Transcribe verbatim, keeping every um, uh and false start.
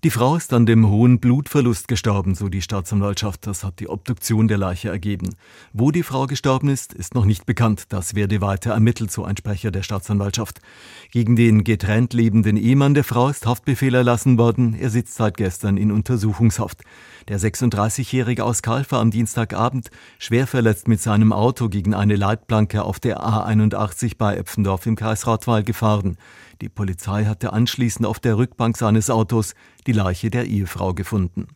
Die Frau ist an dem hohen Blutverlust gestorben, so die Staatsanwaltschaft. Das hat die Obduktion der Leiche ergeben. Wo die Frau gestorben ist, ist noch nicht bekannt. Das werde weiter ermittelt, so ein Sprecher der Staatsanwaltschaft. Gegen den getrennt lebenden Ehemann der Frau ist Haftbefehl erlassen worden. Er sitzt seit gestern in Untersuchungshaft. Der sechsunddreißigjährige aus Calw war am Dienstagabend schwer verletzt mit seinem Auto gegen eine Leitplanke auf der A einundachtzig bei Epfendorf im Kreis Rottweil gefahren. Die Polizei hatte anschließend auf der Rückbank seines Autos die Leiche der Ehefrau gefunden.